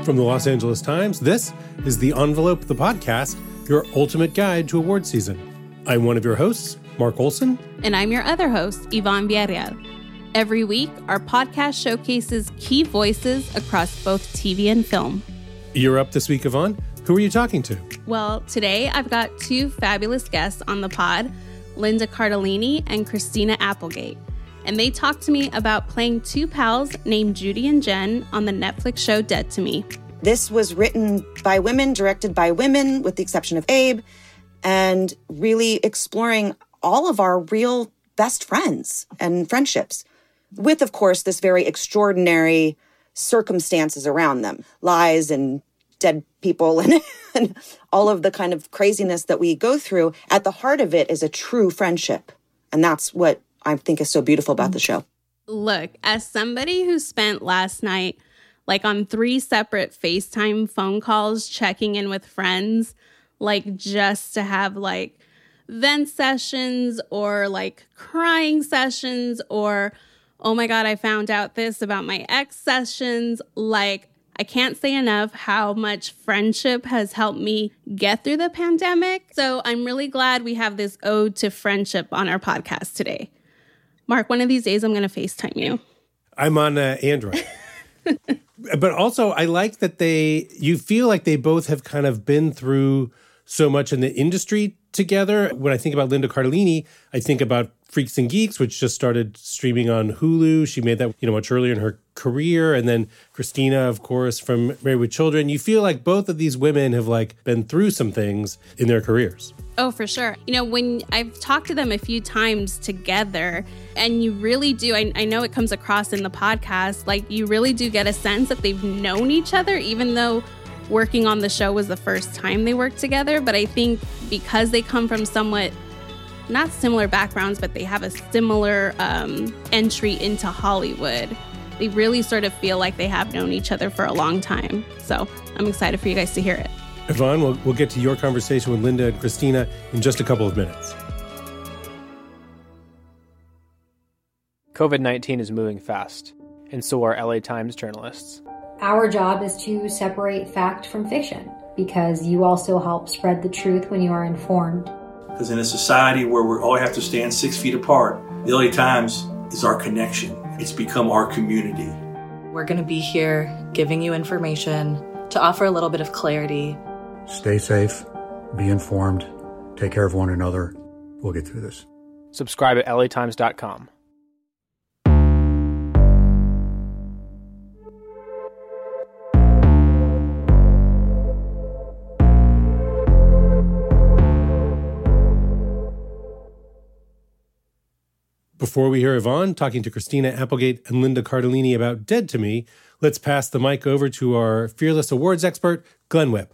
From the Los Angeles Times, this is The Envelope, the podcast, your ultimate guide to award season. I'm one of your hosts, Mark Olson. And I'm your other host, Yvonne Villarreal. Every week, our podcast showcases key voices across both TV and film. You're up this week, Yvonne. Who are you talking to? Well, today I've got two fabulous guests on the pod, Linda Cardellini and Christina Applegate. And they talked to me about playing two pals named Judy and Jen on the Netflix show Dead to Me. This was written by women, directed by women, with the exception of Abe, and really exploring all of our real best friends and friendships, with, of course, this very extraordinary circumstances around them, lies and dead people and all of the kind of craziness that we go through. At the heart of it is a true friendship, and that's what I think is so beautiful about the show. Look, as somebody who spent last night on 3 separate FaceTime phone calls checking in with friends, just to have vent sessions or crying sessions or, oh my God, I found out this about my ex sessions. I can't say enough how much friendship has helped me get through the pandemic. So I'm really glad we have this ode to friendship on our podcast today. Mark, one of these days I'm going to FaceTime you. I'm on Android. But also, I like that you feel like they both have kind of been through so much in the industry together. When I think about Linda Cardellini, I think about Freaks and Geeks, which just started streaming on Hulu. She made that, much earlier in her career. And then Christina, of course, from Married with Children. You feel like both of these women have been through some things in their careers. Oh, for sure. When I've talked to them a few times together, and you really do, I know it comes across in the podcast, you really do get a sense that they've known each other, even though working on the show was the first time they worked together. But I think because they come from somewhat, not similar backgrounds, but they have a similar entry into Hollywood, they really sort of feel like they have known each other for a long time. So I'm excited for you guys to hear it. Yvonne, we'll get to your conversation with Linda and Christina in just a couple of minutes. COVID-19 is moving fast, and so are LA Times journalists. Our job is to separate fact from fiction, because you also help spread the truth when you are informed. Because in a society where we all have to stand 6 feet apart, the LA Times is our connection. It's become our community. We're going to be here giving you information to offer a little bit of clarity. Stay safe, be informed, take care of one another. We'll get through this. Subscribe at latimes.com. Before we hear Yvonne talking to Christina Applegate and Linda Cardellini about Dead to Me, let's pass the mic over to our fearless awards expert, Glenn Webb.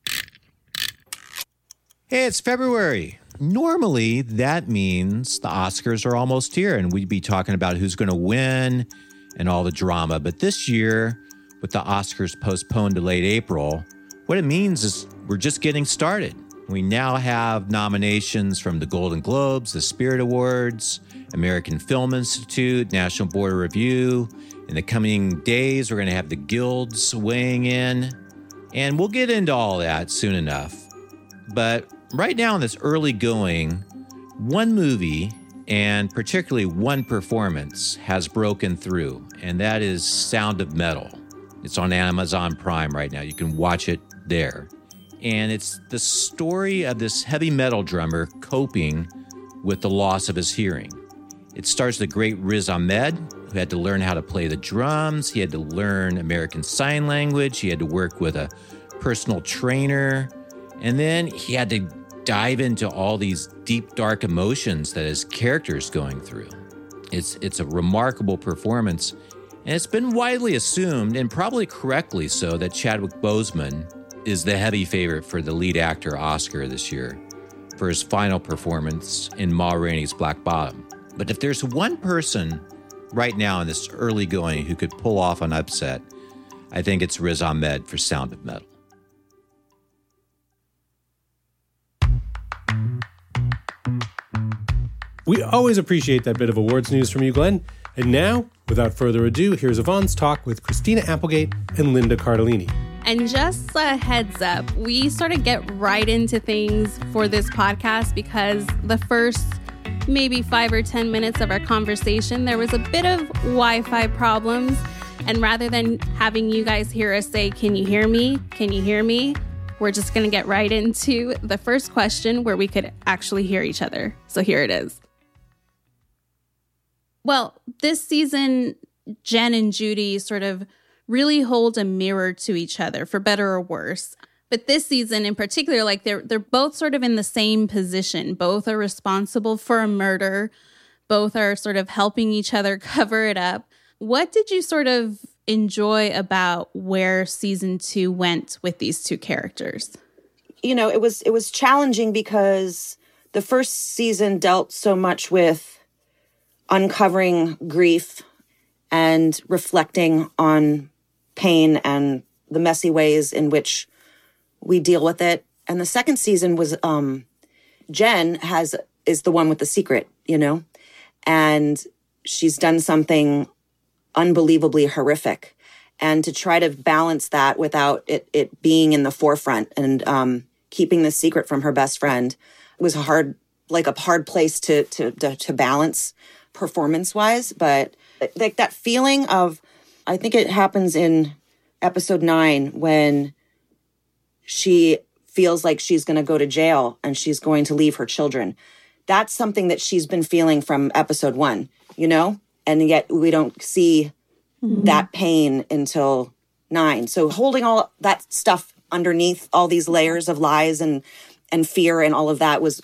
Hey, it's February. Normally, that means the Oscars are almost here, and we'd be talking about who's going to win and all the drama. But this year, with the Oscars postponed to late April, what it means is we're just getting started. We now have nominations from the Golden Globes, the Spirit Awards, American Film Institute, National Board of Review. In the coming days, we're going to have the guilds weighing in, and we'll get into all that soon enough. But right now in this early going, one movie and particularly one performance has broken through, and that is Sound of Metal. It's on Amazon Prime right now. You can watch it there. And it's the story of this heavy metal drummer coping with the loss of his hearing. It stars the great Riz Ahmed, who had to learn how to play the drums. He had to learn American Sign Language. He had to work with a personal trainer. And then he had to dive into all these deep, dark emotions that his character is going through. It's a remarkable performance. And it's been widely assumed, and probably correctly so, that Chadwick Boseman is the heavy favorite for the lead actor Oscar this year for his final performance in Ma Rainey's Black Bottom. But if there's one person right now in this early going who could pull off an upset, I think it's Riz Ahmed for Sound of Metal. We always appreciate that bit of awards news from you, Glenn. And now, without further ado, here's Yvonne's talk with Christina Applegate and Linda Cardellini. And just a heads up, we sort of get right into things for this podcast because the first maybe 5 or 10 minutes of our conversation, there was a bit of Wi-Fi problems. And rather than having you guys hear us say, "Can you hear me? Can you hear me?" we're just going to get right into the first question where we could actually hear each other. So here it is. Well, this season, Jen and Judy sort of really hold a mirror to each other, for better or worse. But this season in particular, like they're both sort of in the same position. Both are responsible for a murder. Both are sort of helping each other cover it up. What did you sort of enjoy about where season 2 went with these two characters? You know, it was challenging because the first season dealt so much with uncovering grief and reflecting on pain and the messy ways in which we deal with it. And the second season was Jen is the one with the secret, you know, and she's done something unbelievably horrific. And to try to balance that without it being in the forefront and keeping the secret from her best friend was a hard place to balance performance-wise. But like that feeling of, I think it happens in episode 9 when she feels like she's going to go to jail and she's going to leave her children. That's something that she's been feeling from episode 1, you know? And yet we don't see that pain until 9. So holding all that stuff underneath all these layers of lies and fear and all of that was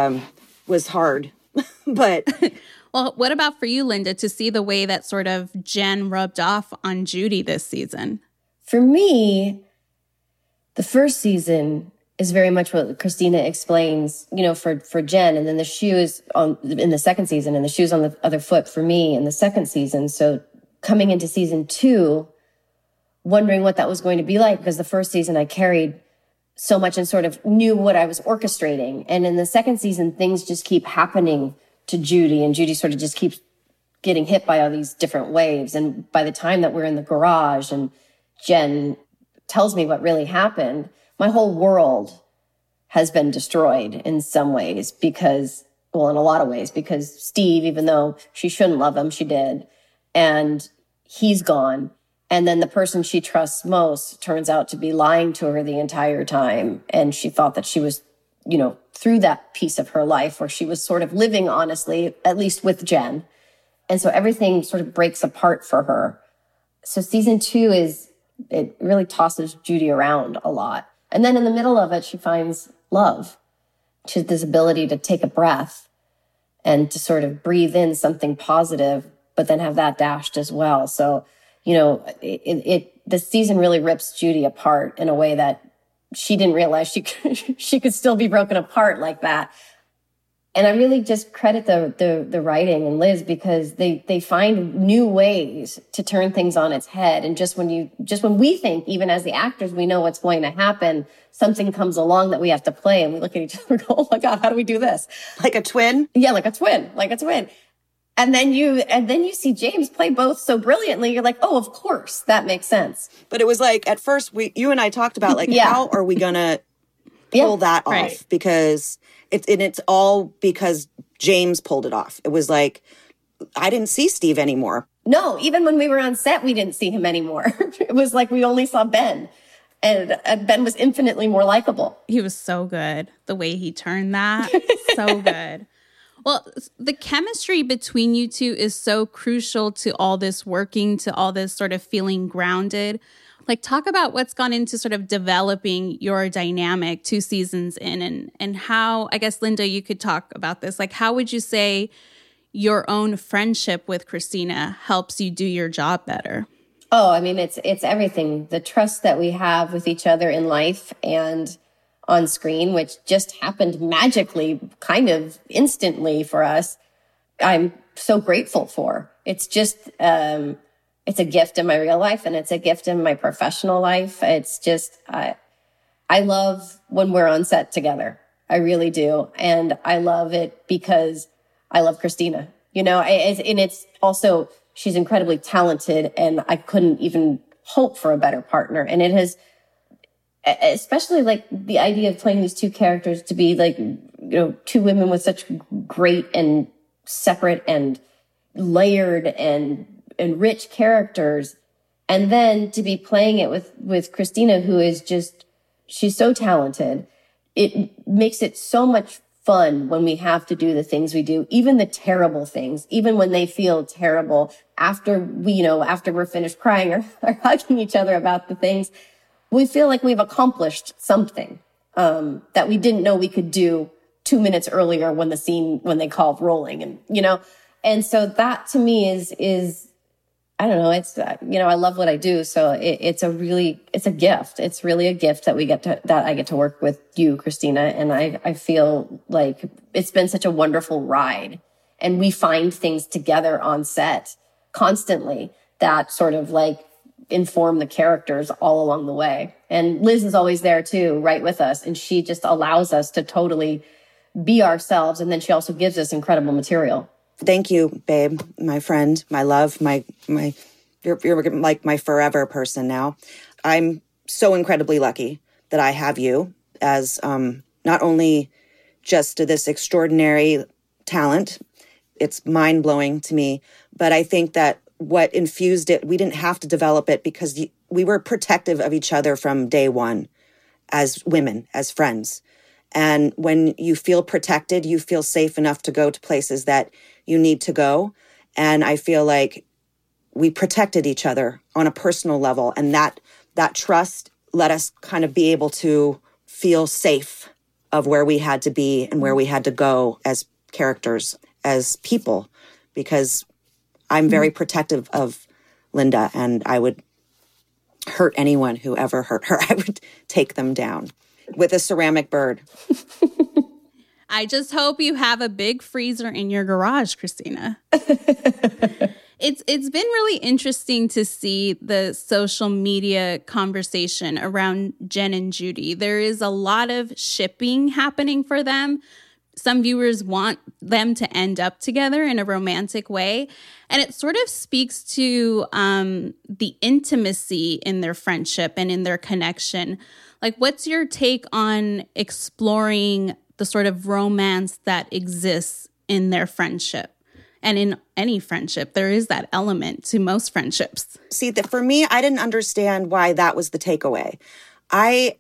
hard. But well, what about for you, Linda, to see the way that sort of Jen rubbed off on Judy this season? For me, the first season is very much what Christina explains, you know, for Jen. And then the shoe is in the second season, and the shoe's on the other foot for me in the second season. So coming into season 2, wondering what that was going to be like, because the first season I carried so much and sort of knew what I was orchestrating. And in the second season, things just keep happening to Judy, and Judy sort of just keeps getting hit by all these different waves. And by the time that we're in the garage and Jen tells me what really happened, my whole world has been destroyed in some ways because, well, in a lot of ways, because Steve, even though she shouldn't love him, she did. And he's gone. And then the person she trusts most turns out to be lying to her the entire time. And she thought that she was, you know, through that piece of her life where she was sort of living honestly, at least with Jen. And so everything sort of breaks apart for her. So season 2 it really tosses Judy around a lot. And then in the middle of it, she finds love. She has this ability to take a breath and to sort of breathe in something positive, but then have that dashed as well. So, you know, this season really rips Judy apart in a way that she didn't realize she could still be broken apart like that. And I really just credit the writing and Liz, because they find new ways to turn things on its head. And just when we think, even as the actors, we know what's going to happen, something comes along that we have to play, and we look at each other and go, "Oh my God, how do we do this?" Like a twin? Yeah, like a twin. And then you see James play both so brilliantly. You're like, "Oh, of course, that makes sense." But it was like, at first, you and I talked about like, how are we going to pull that off? Right. Because it's all because James pulled it off. It was like, I didn't see Steve anymore. No, even when we were on set, we didn't see him anymore. It was like we only saw Ben. And Ben was infinitely more likable. He was so good. The way he turned that, so good. Well, the chemistry between you two is so crucial to all this working, to all this sort of feeling grounded. Like, talk about what's gone into sort of developing your dynamic 2 seasons in, and how, I guess, Linda, you could talk about this. Like, how would you say your own friendship with Christina helps you do your job better? Oh, I mean, it's everything. The trust that we have with each other in life and on screen, which just happened magically, kind of instantly for us, I'm so grateful for. It's just, it's a gift in my real life, and it's a gift in my professional life. It's just, I love when we're on set together. I really do. And I love it because I love Christina, you know, and it's also, she's incredibly talented, and I couldn't even hope for a better partner. And it has especially like the idea of playing these two characters to be like, two women with such great and separate and layered and rich characters. And then to be playing it with Christina, who is just, she's so talented. It makes it so much fun when we have to do the things we do, even the terrible things, even when they feel terrible after we're finished crying or hugging each other about the things, we feel like we've accomplished something, that we didn't know we could do 2 minutes earlier when they called rolling and so that to me is, I don't know, it's, I love what I do. So it's a gift. It's really a gift that I get to work with you, Christina. And I feel like it's been such a wonderful ride, and we find things together on set constantly that sort of like inform the characters all along the way. And Liz is always there too, right with us. And she just allows us to totally be ourselves. And then she also gives us incredible material. Thank you, babe, my friend, my love, you're like my forever person now. I'm so incredibly lucky that I have you as not only just this extraordinary talent. It's mind-blowing to me, but I think that what infused it, we didn't have to develop it because we were protective of each other from day one as women, as friends. And when you feel protected, you feel safe enough to go to places that you need to go. And I feel like we protected each other on a personal level. And that trust let us kind of be able to feel safe of where we had to be and where we had to go as characters, as people, because I'm very protective of Linda, and I would hurt anyone who ever hurt her. I would take them down with a ceramic bird. I just hope you have a big freezer in your garage, Christina. It's been really interesting to see the social media conversation around Jen and Judy. There is a lot of shipping happening for them. Some viewers want them to end up together in a romantic way. And it sort of speaks to the intimacy in their friendship and in their connection. Like, what's your take on exploring the sort of romance that exists in their friendship? And in any friendship, there is that element to most friendships. See, for me, I didn't understand why that was the takeaway. I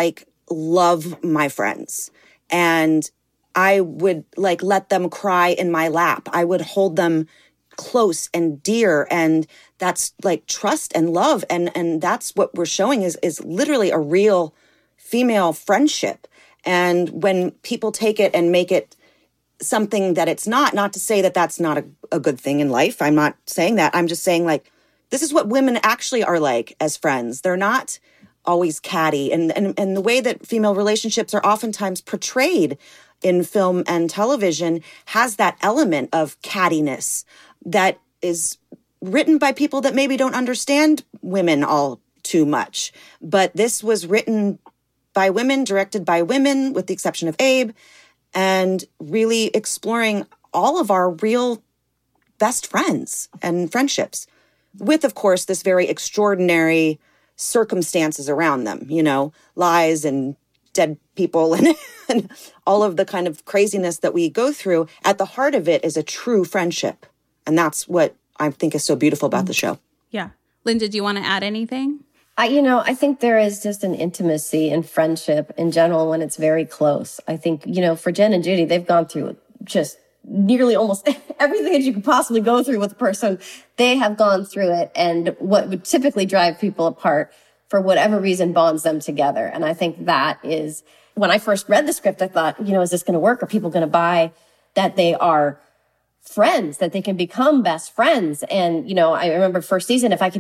love my friends, and I would let them cry in my lap. I would hold them close and dear, and that's trust and love. And that's what we're showing is literally a real female friendship. And when people take it and make it something that it's not to say that that's not a good thing in life. I'm not saying that. I'm just saying this is what women actually are like as friends. They're not always catty. And the way that female relationships are oftentimes portrayed in film and television has that element of cattiness that is written by people that maybe don't understand women all too much. But this was written by women, directed by women, with the exception of Abe, and really exploring all of our real best friends and friendships with, of course, this very extraordinary circumstances around them, lies and dead people and all of the kind of craziness that we go through. At the heart of it is a true friendship. And that's what I think is so beautiful about the show. Yeah. Linda, do you want to add anything? I think there is just an intimacy in friendship in general when it's very close. I think, for Jen and Judy, they've gone through just nearly almost everything that you could possibly go through with a person. They have gone through it. And what would typically drive people apart, for whatever reason, bonds them together. And I think that is, when I first read the script, I thought, is this going to work? Are people going to buy that they are friends, that they can become best friends? And, I remember first season, if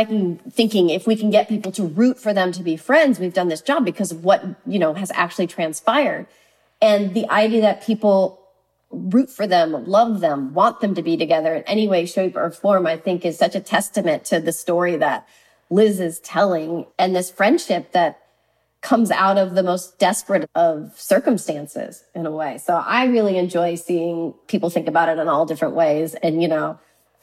we can get people to root for them to be friends, we've done this job because of what, has actually transpired. And the idea that people root for them, love them, want them to be together in any way, shape, or form, I think is such a testament to the story that Liz is telling, and this friendship that comes out of the most desperate of circumstances in a way. So I really enjoy seeing people think about it in all different ways. And,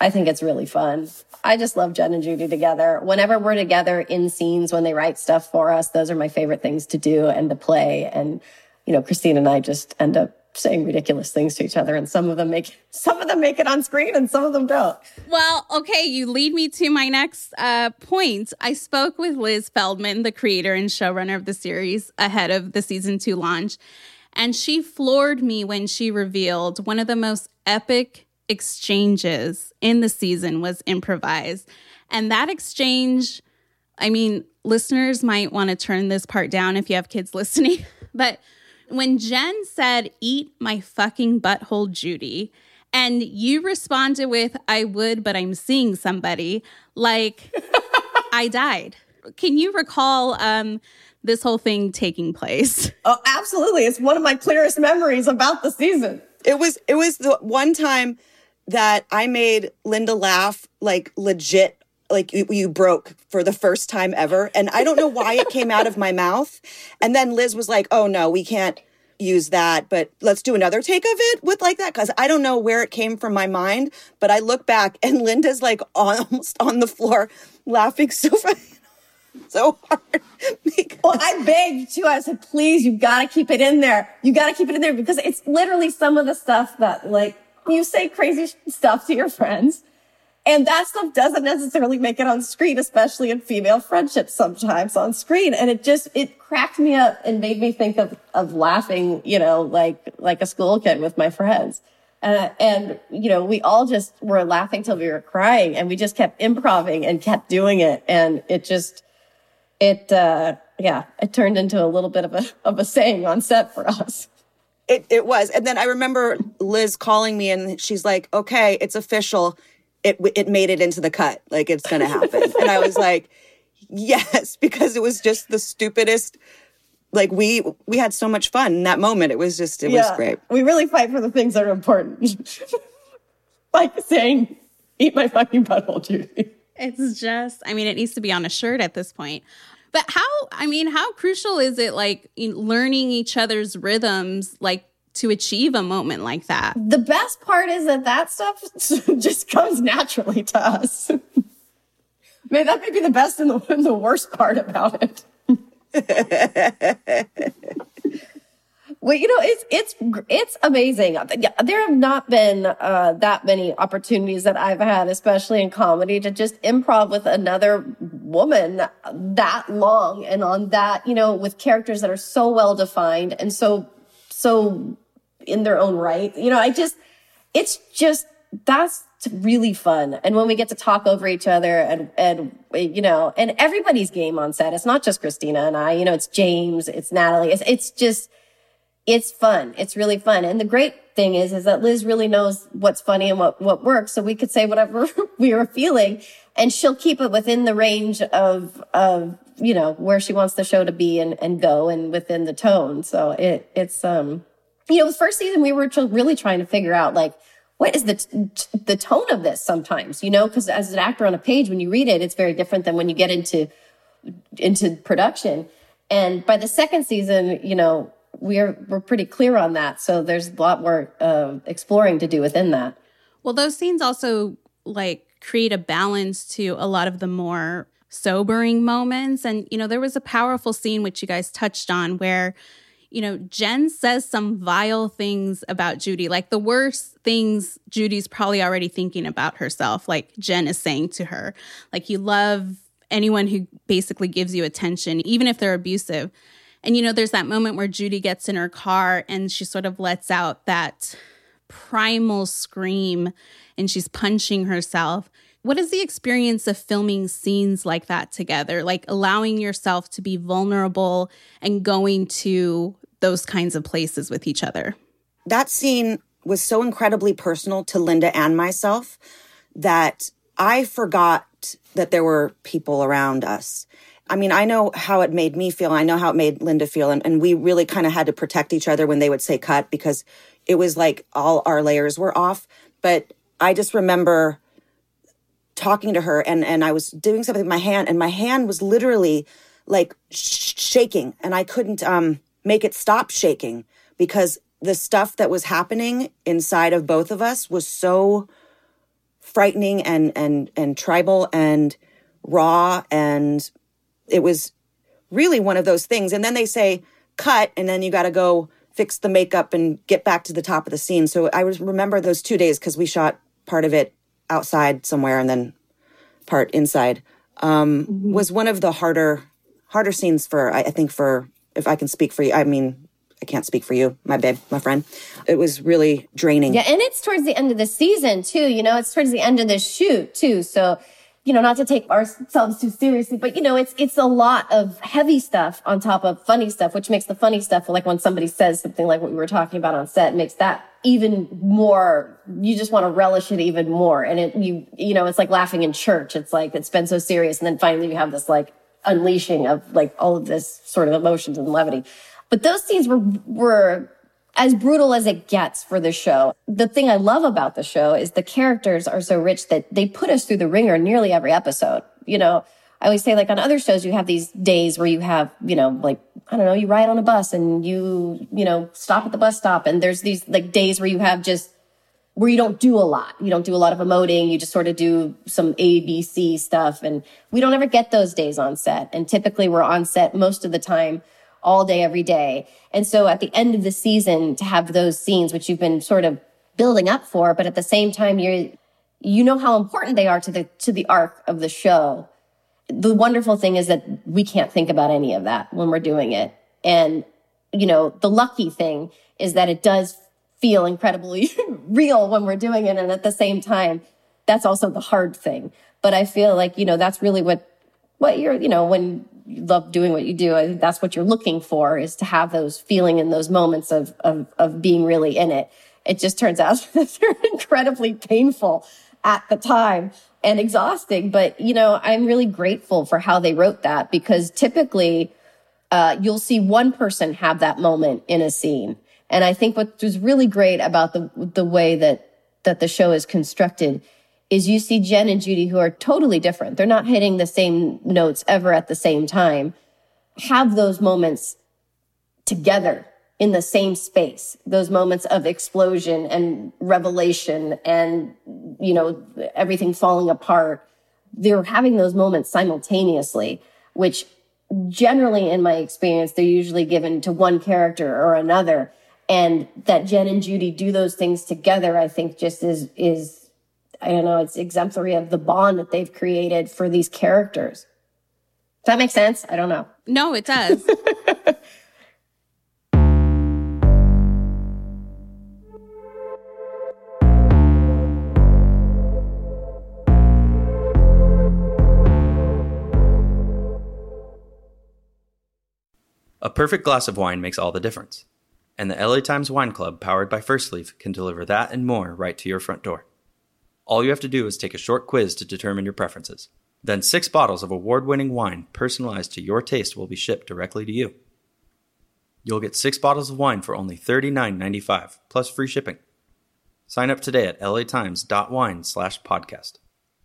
I think it's really fun. I just love Jen and Judy together. Whenever we're together in scenes, when they write stuff for us, those are my favorite things to do and to play. And, you know, Christine and I just end up saying ridiculous things to each other, and some of them make it on screen and some of them don't. Well, okay, you lead me to my next point. I spoke with Liz Feldman, the creator and showrunner of the series, ahead of the season 2 launch, and she floored me when she revealed one of the most epic exchanges in the season was improvised. And that exchange, I mean, listeners might want to turn this part down if you have kids listening, but when Jen said, "Eat my fucking butthole, Judy," and you responded with, "I would, but I'm seeing somebody," like, I died. Can you recall this whole thing taking place? Oh, absolutely. It's one of my clearest memories about the season. It was the one time that I made Linda laugh, like, legit. Like, you broke for the first time ever. And I don't know why it came out of my mouth. And then Liz was like, "Oh, no, we can't use that, but let's do another take of it with like that." Because I don't know where it came from my mind. But I look back and Linda's like almost on the floor laughing so hard. Well, I begged too. I said, "Please, you got to keep it in there. You got to keep it in there," because it's literally some of the stuff that, like, you say crazy stuff to your friends. And that stuff doesn't necessarily make it on screen, especially in female friendships sometimes on screen. And it cracked me up and made me think of laughing, you know, like a school kid with my friends. And, you know, we all just were laughing till we were crying, and we just kept improvising and kept doing it. And it turned into a little bit of a saying on set for us. It was. And then I remember Liz calling me and she's like, "Okay, it's official. It made it into the cut. Like, it's going to happen." And I was like, yes, because it was just the stupidest. Like, we had so much fun in that moment. It was great. We really fight for the things that are important. Like saying, "Eat my fucking butthole, Judy." It's just, I mean, it needs to be on a shirt at this point. But how crucial is it, like, learning each other's rhythms, like, to achieve a moment like that? The best part is that stuff just comes naturally to us. Maybe that may be the best and the worst part about it. Well, you know, it's amazing. There have not been that many opportunities that I've had, especially in comedy, to just improv with another woman that long and on that, you know, with characters that are so well defined and so in their own right. You know, that's really fun. And when we get to talk over each other and you know, and everybody's game on set. It's not just Christina and I, you know, it's James, it's Natalie. It's fun. It's really fun. And the great thing is that Liz really knows what's funny and what works. So we could say whatever we were feeling, and she'll keep it within the range of, you know, where she wants the show to be and go, and within the tone. So it's, you know, the first season we were really trying to figure out, like, what is the tone of this sometimes, you know, because as an actor on a page, when you read it, it's very different than when you get into production. And by the second season, you know, we're pretty clear on that. So there's a lot more exploring to do within that. Well, those scenes also, like, create a balance to a lot of the more sobering moments. And, you know, there was a powerful scene which you guys touched on where, you know, Jen says some vile things about Judy, like the worst things Judy's probably already thinking about herself, like Jen is saying to her, like, you love anyone who basically gives you attention, even if they're abusive. And, you know, there's that moment where Judy gets in her car and she sort of lets out that primal scream and she's punching herself. What is the experience of filming scenes like that together? Like allowing yourself to be vulnerable and going to those kinds of places with each other? That scene was so incredibly personal to Linda and myself that I forgot that there were people around us. I mean, I know how it made me feel. I know how it made Linda feel. And we really kind of had to protect each other when they would say cut, because it was like all our layers were off. But I just remember talking to her and I was doing something with my hand, and my hand was literally like shaking, and I couldn't make it stop shaking because the stuff that was happening inside of both of us was so frightening and tribal and raw. And it was really one of those things. And then they say, cut, and then you got to go fix the makeup and get back to the top of the scene. So I remember those 2 days because we shot part of it outside somewhere and then part inside. Was one of the harder scenes for, I think, for, if I can speak for you. I mean, I can't speak for you, my babe, my friend. It was really draining. Yeah, and it's towards the end of the season, too. You know, it's towards the end of the shoot, too. So, you know, not to take ourselves too seriously, but, you know, it's a lot of heavy stuff on top of funny stuff, which makes the funny stuff, like when somebody says something like what we were talking about on set, makes that even more, you just want to relish it even more. And you know, it's like laughing in church. It's like, it's been so serious. And then finally you have this like unleashing of like all of this sort of emotions and levity. But those scenes were as brutal as it gets for the show. The thing I love about the show is the characters are so rich that they put us through the ringer nearly every episode. You know, I always say, like, on other shows, you have these days where you have, you know, like, I don't know, you ride on a bus and you know, stop at the bus stop. And there's these like days where you have just, where you don't do a lot. You don't do a lot of emoting. You just sort of do some ABC stuff. And we don't ever get those days on set. And typically we're on set most of the time, all day, every day. And so at the end of the season, to have those scenes, which you've been sort of building up for, but at the same time, you know how important they are to the arc of the show. The wonderful thing is that we can't think about any of that when we're doing it. And, you know, the lucky thing is that it does feel incredibly real when we're doing it. And at the same time, that's also the hard thing. But I feel like, you know, that's really what you're, you know, when you love doing what you do, I think that's what you're looking for, is to have those feeling and those moments of being really in it. It just turns out that they're incredibly painful at the time and exhausting. But, you know, I'm really grateful for how they wrote that, because typically you'll see one person have that moment in a scene. And I think what was really great about the way that the show is constructed is you see Jen and Judy, who are totally different. They're not hitting the same notes ever at the same time, have those moments together in the same space, those moments of explosion and revelation and, you know, everything falling apart. They're having those moments simultaneously, which generally, in my experience, they're usually given to one character or another. And that Jen and Judy do those things together, I think just is I don't know, it's exemplary of the bond that they've created for these characters. Does that make sense? I don't know. No, it does. A perfect glass of wine makes all the difference. And the LA Times Wine Club, powered by First Leaf, can deliver that and more right to your front door. All you have to do is take a short quiz to determine your preferences. Then 6 bottles of award-winning wine personalized to your taste will be shipped directly to you. You'll get 6 bottles of wine for only $39.95, plus free shipping. Sign up today at latimes.wine/podcast.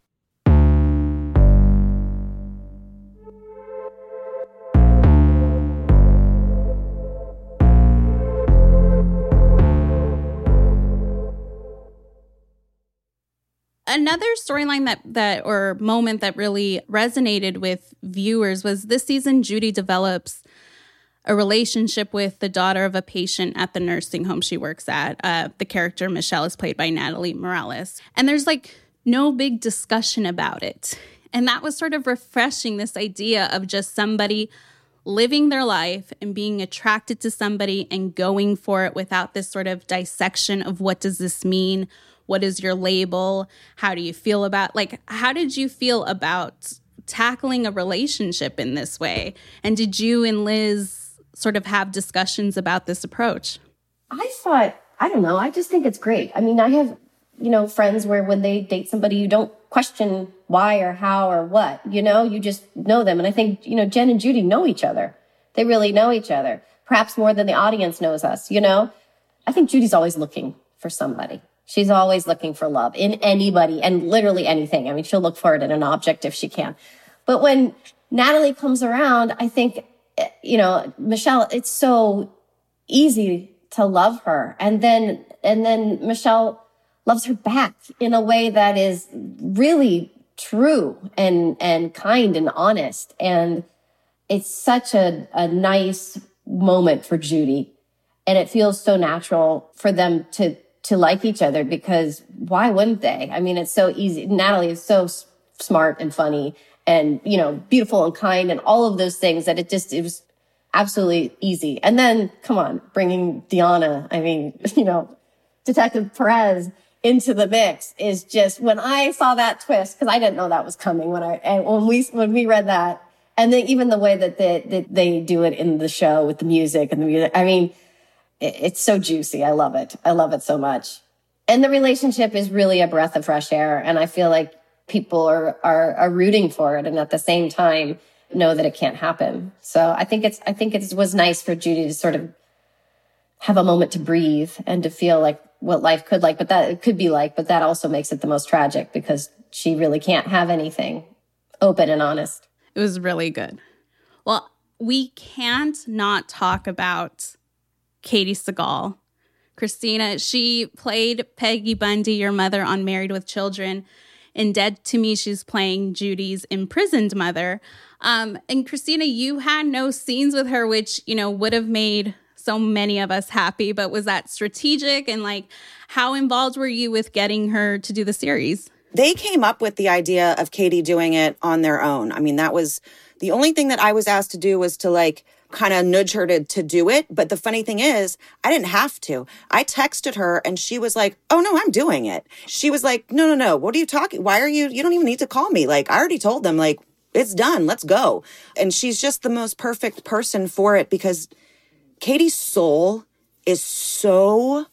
Another storyline that or moment that really resonated with viewers was this season Judy develops a relationship with the daughter of a patient at the nursing home she works at. The character Michelle is played by Natalie Morales. And there's like no big discussion about it. And that was sort of refreshing, this idea of just somebody living their life and being attracted to somebody and going for it without this sort of dissection of what does this mean? What is your label? How do you feel about, like, how did you feel about tackling a relationship in this way? And did you and Liz sort of have discussions about this approach? I don't know. I just think it's great. I mean, I have, you know, friends where when they date somebody, you don't question why or how or what, you know, you just know them. And I think, you know, Jen and Judy know each other. They really know each other, perhaps more than the audience knows us, you know? I think Judy's always looking for somebody. She's always looking for love in anybody and literally anything. I mean, she'll look for it in an object if she can. But when Natalie comes around, I think, you know, Michelle, it's so easy to love her. And then Michelle loves her back in a way that is really true and kind and honest. And it's such a nice moment for Judy. And it feels so natural for them to like each other, because why wouldn't they? I mean, it's so easy. Natalie is so smart and funny and, you know, beautiful and kind and all of those things that it was absolutely easy. And then, come on, bringing Deanna, I mean, you know, Detective Perez into the mix is just, when I saw that twist, because I didn't know that was coming when we read that, and then even the way that they do it in the show with the music and the music, I mean, it's so juicy. I love it. I love it so much. And the relationship is really a breath of fresh air. And I feel like people are rooting for it. And at the same time, know that it can't happen. So I think it was nice for Judy to sort of have a moment to breathe and to feel like what life could be like, but that also makes it the most tragic because she really can't have anything open and honest. It was really good. Well, we can't not talk about Katie Sagal. Christina, she played Peggy Bundy, your mother on Married with Children. In Dead to Me, she's playing Judy's imprisoned mother. And Christina, you had no scenes with her, which, you know, would have made so many of us happy. But was that strategic? And like, how involved were you with getting her to do the series? They came up with the idea of Katie doing it on their own. I mean, that was the only thing that I was asked to do, was to like kind of nudge her to do it. But the funny thing is, I didn't have to. I texted her and she was like, oh no, I'm doing it. She was like, no. What are you talking? Why are you don't even need to call me. Like, I already told them, like, it's done. Let's go. And she's just the most perfect person for it, because Katie's soul is so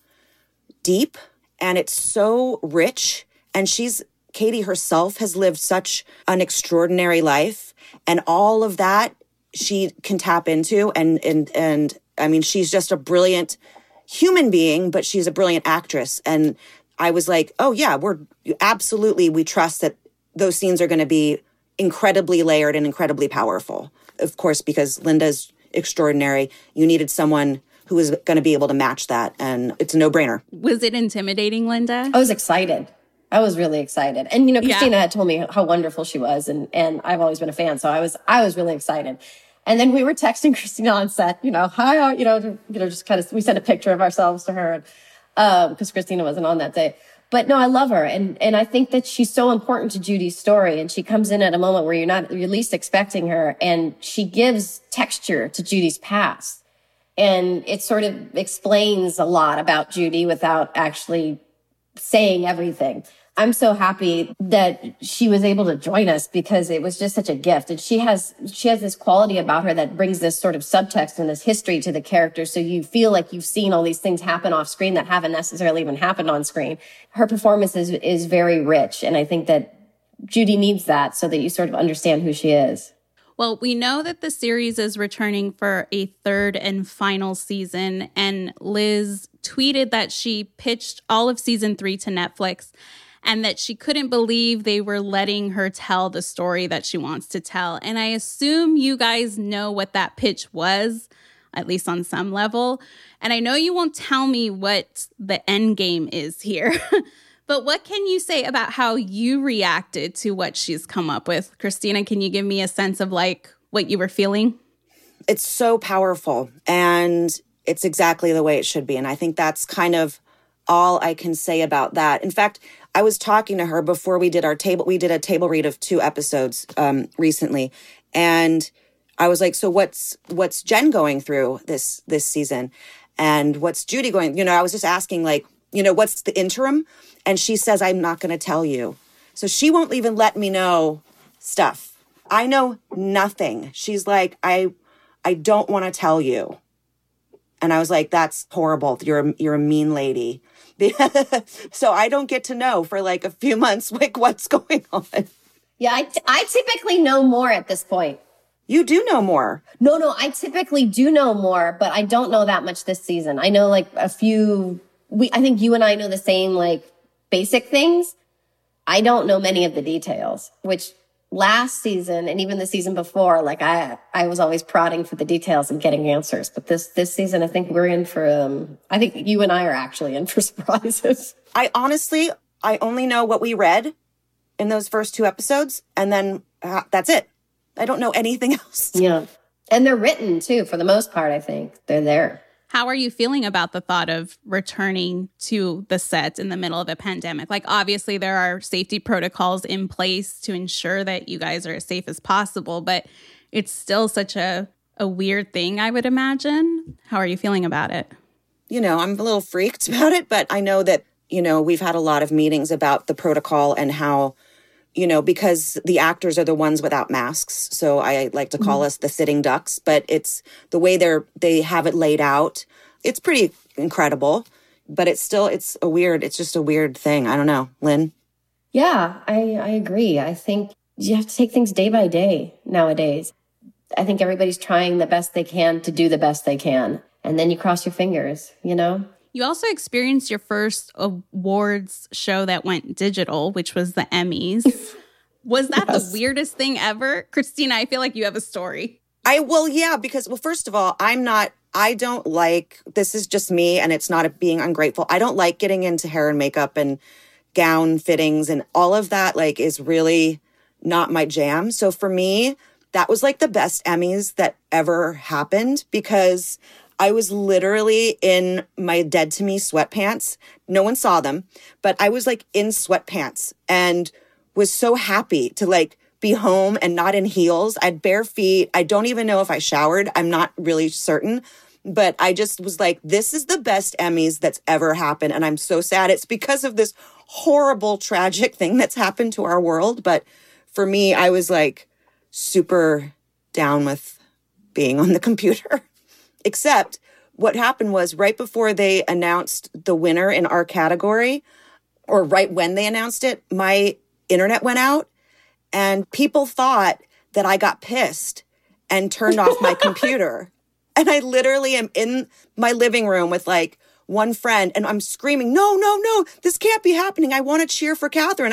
deep and it's so rich. And Katie herself has lived such an extraordinary life, and all of that she can tap into. And I mean, she's just a brilliant human being, but she's a brilliant actress. And I was like, oh yeah, we trust that those scenes are going to be incredibly layered and incredibly powerful. Of course, because Linda's extraordinary, you needed someone who was going to be able to match that. And it's a no-brainer. Was it intimidating, Linda? I was excited. I was really excited. And, you know, Christina had told me how wonderful she was. And I've always been a fan. So I was really excited. And then we were texting Christina on set, you know, hi, just kind of, we sent a picture of ourselves to her, because Christina wasn't on that day. But no, I love her. And I think that she's so important to Judy's story. And she comes in at a moment where you're least expecting her. And she gives texture to Judy's past. And it sort of explains a lot about Judy without actually saying everything. I'm so happy that she was able to join us, because it was just such a gift. And she has this quality about her that brings this sort of subtext and this history to the character. So you feel like you've seen all these things happen off screen that haven't necessarily even happened on screen. Her performance is very rich. And I think that Judy needs that so that you sort of understand who she is. Well, we know that the series is returning for a third and final season. And Liz tweeted that she pitched all of season 3 to Netflix, and that she couldn't believe they were letting her tell the story that she wants to tell. And I assume you guys know what that pitch was, at least on some level. And I know you won't tell me what the end game is here, but what can you say about how you reacted to what she's come up with? Christina, can you give me a sense of like what you were feeling? It's so powerful, and it's exactly the way it should be. And I think that's kind of all I can say about that. In fact, I was talking to her before we did we did a table read of 2 episodes recently. And I was like, so what's Jen going through this season? And what's Judy going, I was just asking, like, what's the interim? And she says, I'm not going to tell you. So she won't even let me know stuff. I know nothing. She's like, I don't want to tell you. And I was like, that's horrible. You're a mean lady. So I don't get to know for like a few months, like, what's going on. Yeah, I typically know more at this point. You do know more. No, I typically do know more, but I don't know that much this season. I know like a few, I think you and I know the same like basic things. I don't know many of the details, which last season and even the season before, like I was always prodding for the details and getting answers. But this season, I think we're in for, I think you and I are actually in for surprises. I only know what we read in those first 2 episodes, and then that's it. I don't know anything else. Yeah. And they're written too, for the most part, I think. They're there. How are you feeling about the thought of returning to the set in the middle of a pandemic? Like, obviously, there are safety protocols in place to ensure that you guys are as safe as possible, but it's still such a weird thing, I would imagine. How are you feeling about it? You know, I'm a little freaked about it, but I know that, you know, we've had a lot of meetings about the protocol and how, you know, because the actors are the ones without masks. So I like to call us the sitting ducks, but it's the way they have it laid out. It's pretty incredible, but it's just a weird thing. I don't know. Lynn? Yeah, I agree. I think you have to take things day by day nowadays. I think everybody's trying the best they can to do the best they can. And then you cross your fingers, you know? You also experienced your first awards show that went digital, which was the Emmys. Was that the weirdest thing ever? Christina, I feel like you have a story. Because first of all, I don't like, this is just me and it's not being ungrateful. I don't like getting into hair and makeup and gown fittings and all of that, like, is really not my jam. So for me, that was like the best Emmys that ever happened because I was literally in my Dead to Me sweatpants. No one saw them, but I was like in sweatpants and was so happy to like be home and not in heels. I had bare feet. I don't even know if I showered. I'm not really certain, but I just was like, this is the best Emmys that's ever happened. And I'm so sad. It's because of this horrible, tragic thing that's happened to our world. But for me, I was like super down with being on the computer. Except what happened was right before they announced the winner in our category, or right when they announced it, my internet went out and people thought that I got pissed and turned off my computer. And I literally am in my living room with like one friend and I'm screaming, no, this can't be happening. I want to cheer for Catherine.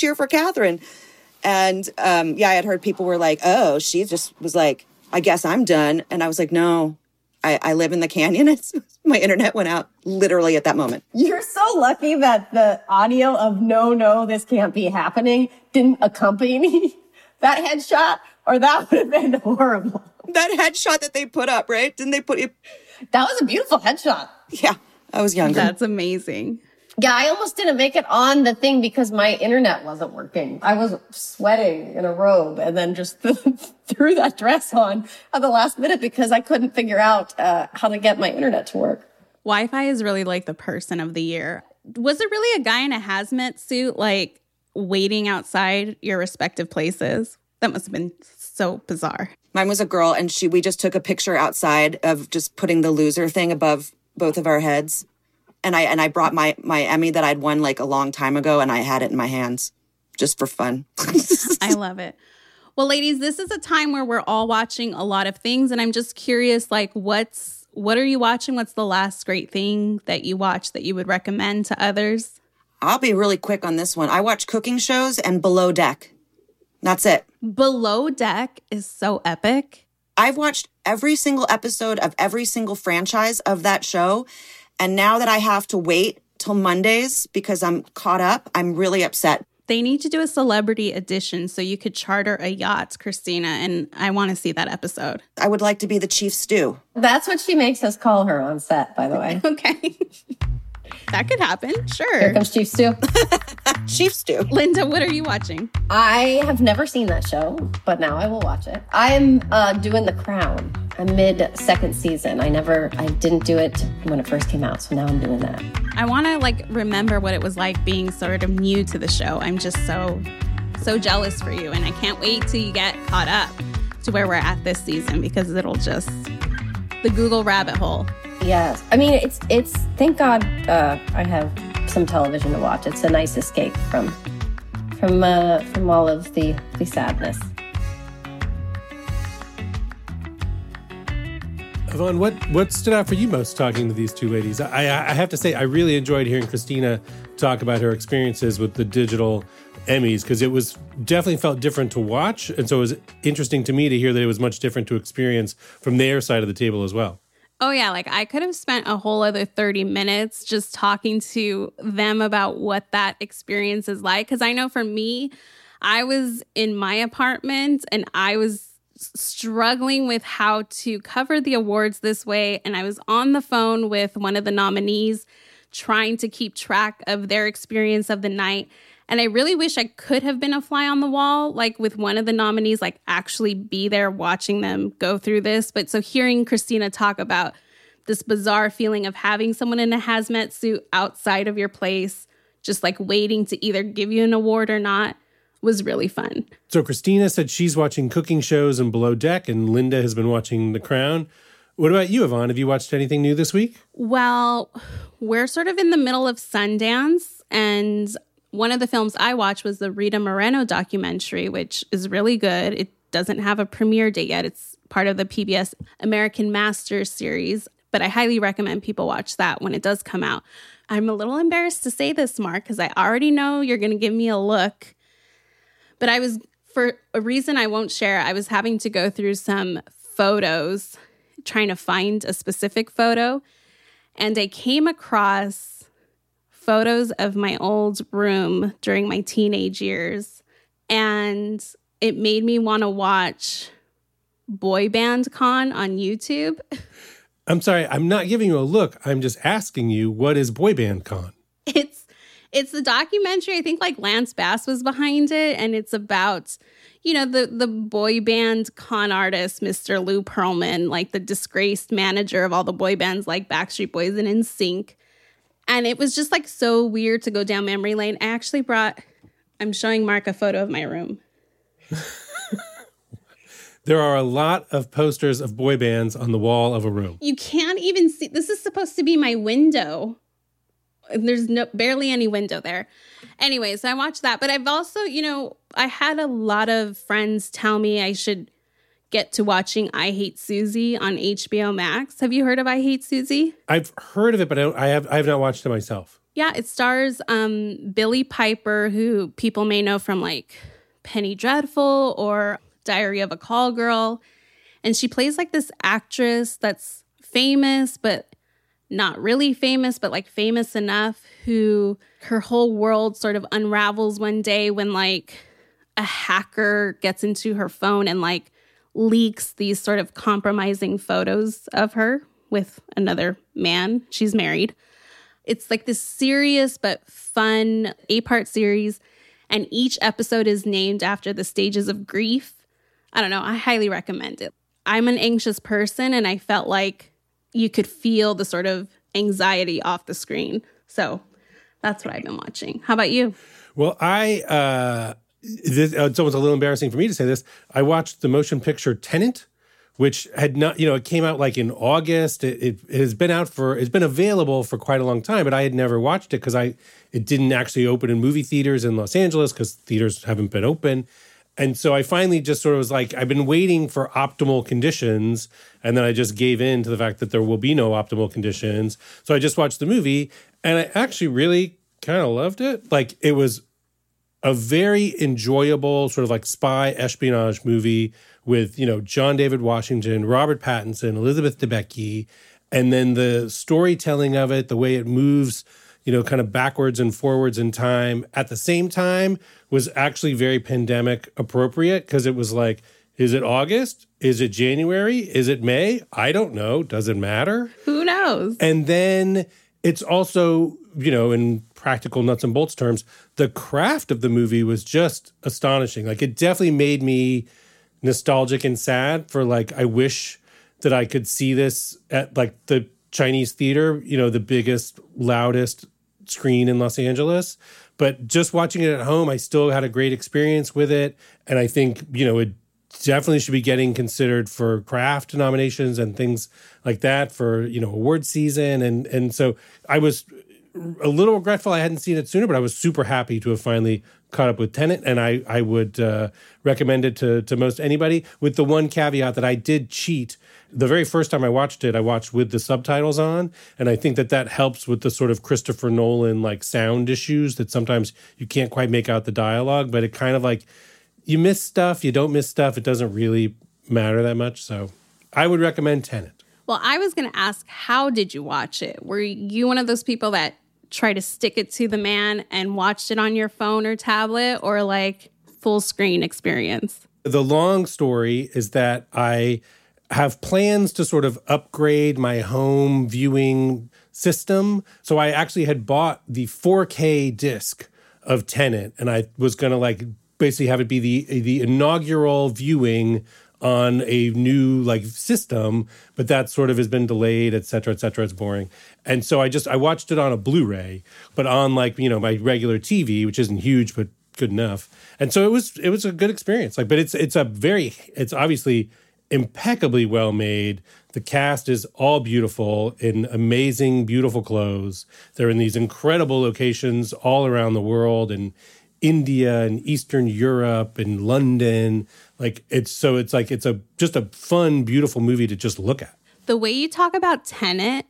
And I had heard people were like, oh, she just was like, I guess I'm done. And I was like, no. I live in the canyon. My internet went out literally at that moment. You're so lucky that the audio of no, this can't be happening didn't accompany me. That headshot, or that would have been horrible. That headshot that they put up, right? Didn't they put it? That was a beautiful headshot. Yeah, I was younger. That's amazing. Yeah, I almost didn't make it on the thing because my internet wasn't working. I was sweating in a robe and then just threw that dress on at the last minute because I couldn't figure out how to get my internet to work. Wi-Fi is really like the person of the year. Was it really a guy in a hazmat suit, like waiting outside your respective places? That must have been so bizarre. Mine was a girl and we just took a picture outside of just putting the loser thing above both of our heads. And I brought my Emmy that I'd won like a long time ago and I had it in my hands just for fun. I love it. Well, ladies, this is a time where we're all watching a lot of things. And I'm just curious, like, what are you watching? What's the last great thing that you watched that you would recommend to others? I'll be really quick on this one. I watch cooking shows and Below Deck. That's it. Below Deck is so epic. I've watched every single episode of every single franchise of that show. And now that I have to wait till Mondays because I'm caught up, I'm really upset. They need to do a celebrity edition so you could charter a yacht, Christina, and I want to see that episode. I would like to be the Chief Stew. That's what she makes us call her on set, by the way. Okay. That could happen, sure. Here comes Chief Stew. Chief Stew. Linda, what are you watching? I have never seen that show, but now I will watch it. I'm doing The Crown. I'm mid-second season. I didn't do it when it first came out, so now I'm doing that. I want to remember what it was like being sort of new to the show. I'm just so jealous for you, and I can't wait till you get caught up to where we're at this season because it'll just the Google rabbit hole. Yes. I mean, it's thank God I have some television to watch. It's a nice escape from all of the sadness. Yvonne, what stood out for you most talking to these two ladies? I have to say, I really enjoyed hearing Christina talk about her experiences with the digital Emmys, because it was definitely felt different to watch. And so it was interesting to me to hear that it was much different to experience from their side of the table as well. Oh, yeah. Like I could have spent a whole other 30 minutes just talking to them about what that experience is like. Because I know for me, I was in my apartment and I was struggling with how to cover the awards this way. And I was on the phone with one of the nominees trying to keep track of their experience of the night. And I really wish I could have been a fly on the wall, like with one of the nominees, like actually be there watching them go through this. But so hearing Christina talk about this bizarre feeling of having someone in a hazmat suit outside of your place, just like waiting to either give you an award or not, was really fun. So Christina said she's watching cooking shows and Below Deck, and Linda has been watching The Crown. What about you, Yvonne? Have you watched anything new this week? Well, we're sort of in the middle of Sundance, and one of the films I watched was the Rita Moreno documentary, which is really good. It doesn't have a premiere date yet. It's part of the PBS American Masters series, but I highly recommend people watch that when it does come out. I'm a little embarrassed to say this, Mark, because I already know you're going to give me a look. But I was, for a reason I won't share, I was having to go through some photos, trying to find a specific photo. And I came across photos of my old room during my teenage years. And it made me want to watch Boy Band Con on YouTube. I'm sorry, I'm not giving you a look. I'm just asking you, what is Boy Band Con? It's the documentary. I think like Lance Bass was behind it. And it's about, you know, the boy band con artist, Mr. Lou Pearlman, like the disgraced manager of all the boy bands like Backstreet Boys and NSYNC. And it was just like so weird to go down memory lane. I actually I'm showing Mark a photo of my room. There are a lot of posters of boy bands on the wall of a room. You can't even see. This is supposed to be my window. There's barely any window there. Anyway, so I watched that. But I've also, you know, I had a lot of friends tell me I should get to watching I Hate Suzie on HBO Max. Have you heard of I Hate Suzie? I've heard of it, but I have not watched it myself. Yeah, it stars Billie Piper, who people may know from like Penny Dreadful or Diary of a Call Girl. And she plays like this actress that's famous, but not really famous, but like famous enough, who her whole world sort of unravels one day when like a hacker gets into her phone and like leaks these sort of compromising photos of her with another man. She's married. It's like this serious but fun 8-part series, and each episode is named after the stages of grief. I don't know. I highly recommend it. I'm an anxious person, and I felt like you could feel the sort of anxiety off the screen. So that's what I've been watching. How about you? Well, it's almost a little embarrassing for me to say this. I watched the motion picture Tenet, which had not, you know, it came out like in August. It has been it's been available for quite a long time, but I had never watched it because it didn't actually open in movie theaters in Los Angeles because theaters haven't been open. And so I finally just sort of was like, I've been waiting for optimal conditions. And then I just gave in to the fact that there will be no optimal conditions. So I just watched the movie and I actually really kind of loved it. Like it was a very enjoyable sort of like spy espionage movie with, you know, John David Washington, Robert Pattinson, Elizabeth Debicki, and then the storytelling of it, the way it moves, you know, kind of backwards and forwards in time at the same time was actually very pandemic appropriate because it was like, is it August? Is it January? Is it May? I don't know. Does it matter? Who knows? And then it's also, you know, in practical nuts and bolts terms, the craft of the movie was just astonishing. Like it definitely made me nostalgic and sad for like, I wish that I could see this at like the Chinese theater, you know, the biggest, loudest screen in Los Angeles. But just watching it at home, I still had a great experience with it. And I think, you know, it definitely should be getting considered for craft nominations and things like that for, you know, award season. And so I was a little regretful I hadn't seen it sooner, but I was super happy to have finally caught up with Tenet, and I would recommend it to most anybody, with the one caveat that I did cheat. The very first time I watched it, I watched with the subtitles on, and I think that helps with the sort of Christopher Nolan like sound issues that sometimes you can't quite make out the dialogue, but it kind of like you miss stuff, you don't miss stuff, it doesn't really matter that much. So I would recommend Tenet. Well, I was going to ask, how did you watch it? Were you one of those people that try to stick it to the man and watched it on your phone or tablet, or like full screen experience? The long story is that I have plans to sort of upgrade my home viewing system. So I actually had bought the 4K disc of Tenet, and I was going to like basically have it be the inaugural viewing on a new like system, but that sort of has been delayed, et cetera, et cetera. It's boring. And so I watched it on a Blu-ray, but on like, you know, my regular TV, which isn't huge, but good enough. And so it was a good experience. Like, but it's obviously impeccably well made. The cast is all beautiful in amazing, beautiful clothes. They're in these incredible locations all around the world, in India and Eastern Europe and London. It's just a fun, beautiful movie to just look at. The way you talk about Tenet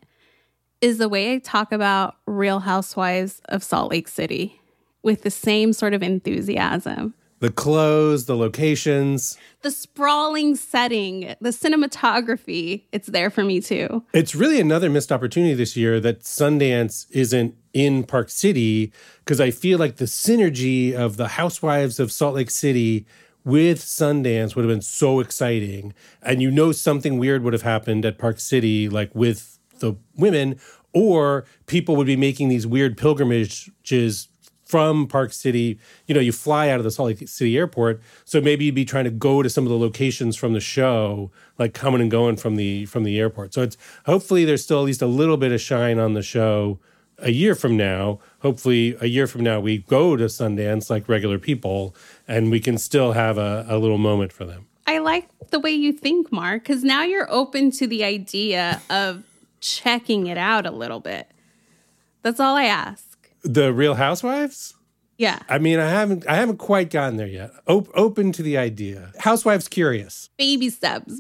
is the way I talk about Real Housewives of Salt Lake City, with the same sort of enthusiasm. The clothes, the locations. The sprawling setting, the cinematography, it's there for me too. It's really another missed opportunity this year that Sundance isn't in Park City, because I feel like the synergy of the Housewives of Salt Lake City with Sundance would have been so exciting. And you know something weird would have happened at Park City, like with the women, or people would be making these weird pilgrimages from Park City. You know, you fly out of the Salt Lake City airport, so maybe you'd be trying to go to some of the locations from the show, like coming and going from the airport. So it's hopefully there's still at least a little bit of shine on the show a year from now. Hopefully a year from now we go to Sundance like regular people, and we can still have a little moment for them. I like the way you think, Mark, because now you're open to the idea of checking it out a little bit. That's all I ask. The Real Housewives? Yeah. I mean, I haven't quite gotten there yet. Open to the idea. Housewives curious. Baby steps.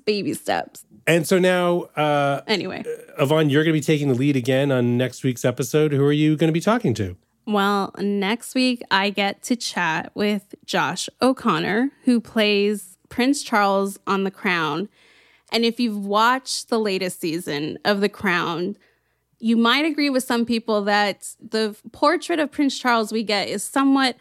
And so now, anyway, Yvonne, you're going to be taking the lead again on next week's episode. Who are you going to be talking to? Well, next week I get to chat with Josh O'Connor, who plays Prince Charles on The Crown. And if you've watched the latest season of The Crown, you might agree with some people that the portrait of Prince Charles we get is somewhat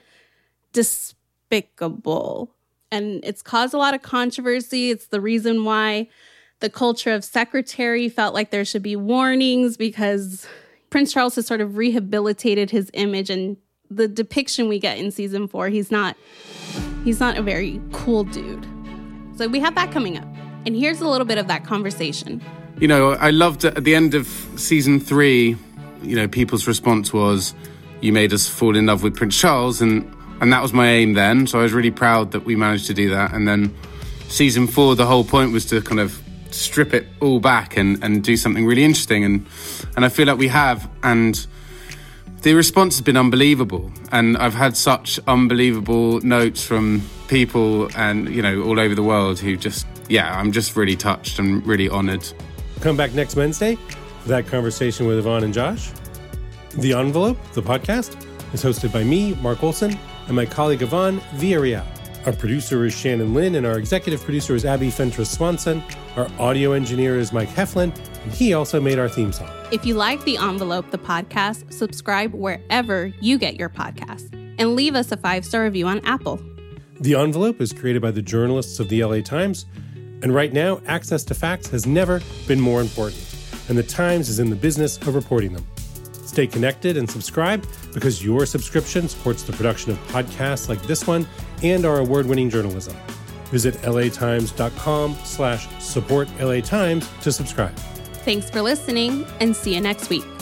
despicable. And it's caused a lot of controversy. It's the reason why the culture of secretary felt like there should be warnings, because Prince Charles has sort of rehabilitated his image, and the depiction we get in season 4, he's not a very cool dude. So we have that coming up. And here's a little bit of that conversation. You know, I loved at the end of season 3, you know, people's response was, you made us fall in love with Prince Charles, and that was my aim then. So I was really proud that we managed to do that. And then season 4, the whole point was to kind of strip it all back and do something really interesting. And I feel like we have. And the response has been unbelievable. And I've had such unbelievable notes from people and, you know, all over the world who just, yeah, I'm just really touched and really honored. Come back next Wednesday for that conversation with Yvonne and Josh. The Envelope, the podcast, is hosted by me, Mark Olson, and my colleague Yvonne Villarreal. Our producer is Shannon Lynn, and our executive producer is Abby Fentress-Swanson. Our audio engineer is Mike Heflin, and he also made our theme song. If you like The Envelope, the podcast, subscribe wherever you get your podcasts, and leave us a 5-star review on Apple. The Envelope is created by the journalists of the LA Times, and right now, access to facts has never been more important, and the Times is in the business of reporting them. Stay connected and subscribe, because your subscription supports the production of podcasts like this one and our award-winning journalism. Visit latimes.com/support LA Times to subscribe. Thanks for listening, and see you next week.